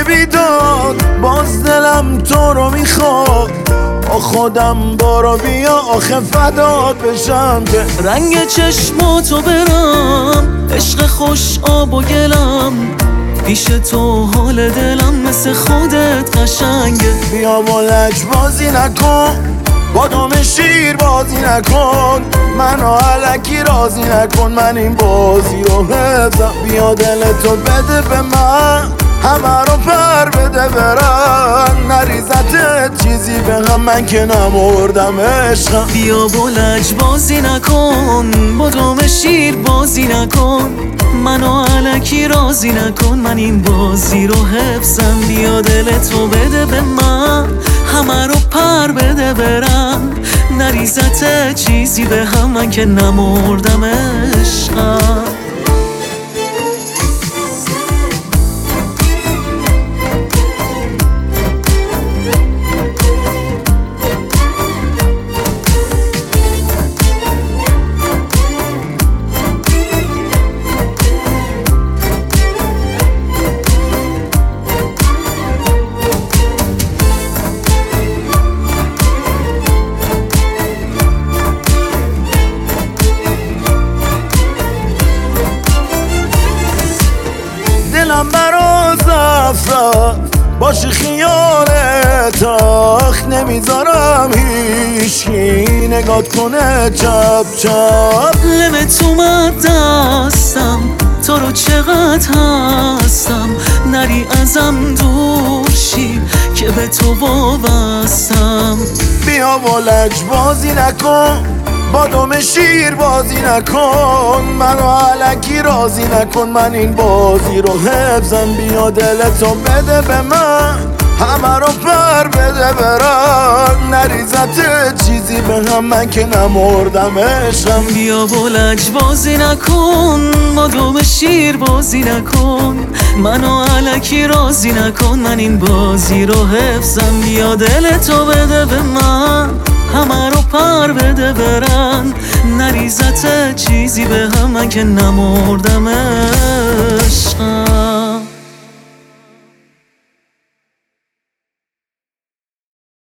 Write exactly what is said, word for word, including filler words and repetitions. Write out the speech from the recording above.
بیداد، باز دلم تو رو میخواد. با خودم بارا بیا آخه فدات بشم که رنگ چشماتو برم، عشق خوش آب و گلم، پیش تو حال دلم مثل خودت قشنگه. بیا با لج بازی نکن، با دم شیر بازی نکن، منو علکی راضی نکن، من این بازی رو حفظم. بیا دلتو بده به من، همه رو پر بده برن، نریزت چیزی به هم من که نمردم عشقم. بیا با لج بازی نکن، با دم شیر بازی نکن، منو علکی راضی نکن، من این بازی رو حفظم. بیا دلتو بده به من، همه رو پر بده برم، نریزت چیزی به هم من که نمردم عشقم. دلم برا زفت باشی خیالت، آخ نمیذارم هیچکی نگات کنه چپ چپ. لمت اومد دستم، تو رو چقدر هستم، نری ازم دور شی که به تو وابستم. بیا با لج بازی نکن، با دم شیر بازی نکن، منو علکی راضی نکن، من این بازی رو حفظم. بیا دلتو بده به من، همه رو پر بده برن، نریزت چیزی به هم من که نمردم عشقم. بیا با لج بازی نکن، با دم شیر بازی نکن، منو علکی راضی نکن، من این بازی رو حفظم. بیا دلتو بده به من، همه رو پر بده برن، نریزت چیزی به هم من که نمردم عشقم.